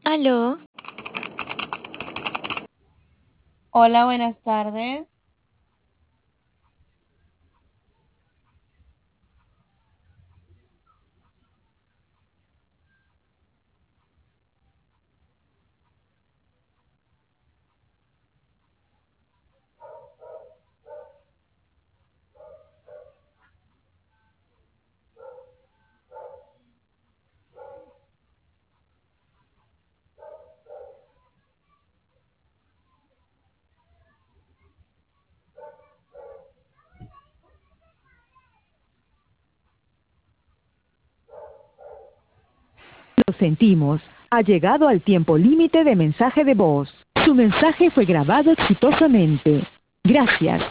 Aló, Hola, buenas tardes. Lo sentimos. Ha llegado al tiempo límite de mensaje de voz. Su mensaje fue grabado exitosamente. Gracias.